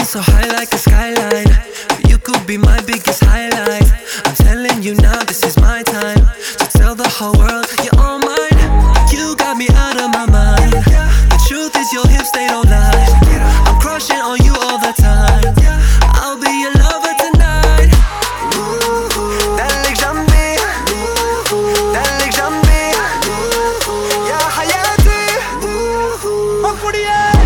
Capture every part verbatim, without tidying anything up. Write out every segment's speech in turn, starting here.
so high like a skyline. You could be my biggest highlight. I'm telling you now, this is my time to tell the whole world you're all mine. You got me out of my mind. The truth is your hips, they don't lie. I'm crushing on you all the time. I'll be your lover tonight. دلك جنبي دلك جنبي يا حياتي مفقودية.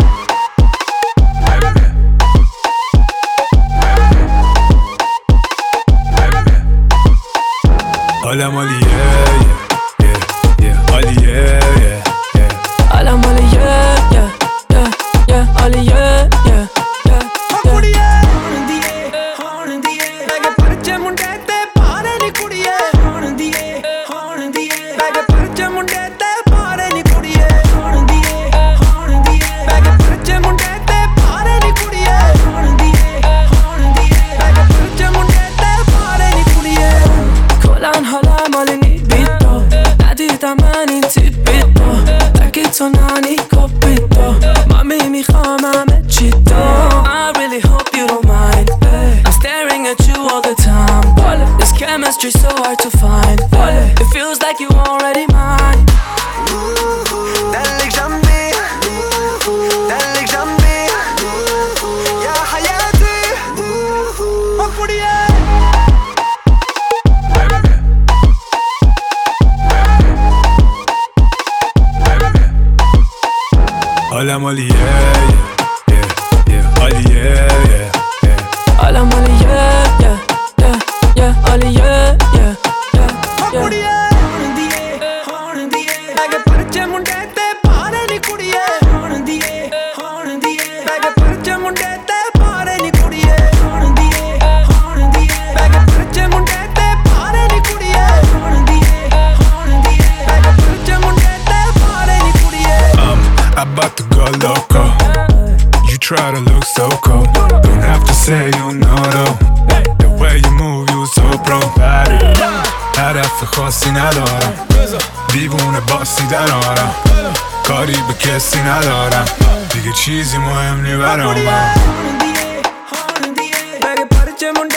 Hola Molly, yeah, yeah, yeah, Ollie, yeah, yeah, yeah. Hola Molly, yeah, yeah, yeah, yeah, Ollie, yeah, yeah, yeah, yeah. ਹੋਣ ਦੀਏ ਮੈਂ ਕਿ ਪਰਚੇ ਮੁੰਡੇ ਤੇ ਪਾਰੇ ਨੀ ਕੁੜੀਏ ਹੋਣ ਦੀਏ ਹੋਣ ਦੀਏ ਮੈਂ ਕਿ ਪਰਚੇ ਮੁੰਡੇ ਤੇ ਪਾਰੇ ਨੀ ਕੁੜੀਏ ਹੋਣ ਦੀਏ ਹੋਣ ਦੀਏ ਮੈਂ ਕਿ ਪਰਚੇ ਮੁੰਡੇ ਤੇ ਪਾਰੇ ਨੀ ਕੁੜੀਏ ਹੋਣ ਦੀਏ ਹੋਣ ਦੀਏ ਮੈਂ ਕਿ ਪਰਚੇ ਮੁੰਡੇ ਤੇ ਪਾਰੇ ਨੀ ਕੁੜੀਏ. کلن حالم مال نیبیدو ندیدم من این تیپی دو بگی تو نانی کپی دو مامی میخوام همه چی دو I really hope you don't mind I'm staring at you all the time This chemistry so hard to find It feels like you already mine دلك جنبي دلك جنبي يا حياتي مفقودية. Hola Molly, yeah, yeah, yeah, yeah, Ollie, yeah, yeah, yeah. Hola Molly, yeah, yeah, yeah, yeah, Ollie, yeah, yeah, yeah, مفقودية. ਹੋਣ ਦੀਏ ਹੋਣ ਦੀਏ ਮੈਂ ਕਿ ਪਰਚੇ ਮੁੰਡੇ ਤੇ ਪਾਰੇ ਨੀ ਕੁੜੀਏ ਹੋਣ ਦੀਏ ਹੋਣ ਦੀਏ ਮੈਂ ਕਿ ਪਰਚੇ ਮੁੰਡੇ ਤੇ ਪਾਰੇ ਨੀ ਕੁੜੀਏ ਹੋਣ ਦੀਏ ਹੋਣ ਦੀਏ ਮੈਂ ਕਿ ਪਰਚੇ ਮੁੰਡੇ ਤੇ ਪਾਰੇ ਨੀ ਕੁੜੀਏ ਹੋਣ ਦੀਏ ਹੋਣ ਦੀਏ ਮੈਂ ਕਿ ਪਰਚੇ ਮੁੰਡੇ ਤੇ ਪਾਰੇ ਨੀ ਕੁੜੀਏ. I'm about to go loco. You try to look so cold. Don't have to say you know though. The way you move, you so pro. هدف خاصی ندارم دیوونه باسی در آرم کاری به کسی ندارم دیگه چیزی مهم نی برام. ਹੋਣ ਦੀਏ ਹੋਣ ਦੀਏ ਮੈਂ ਕਿ ਪਰਚੇ ਮੁੰਡੇ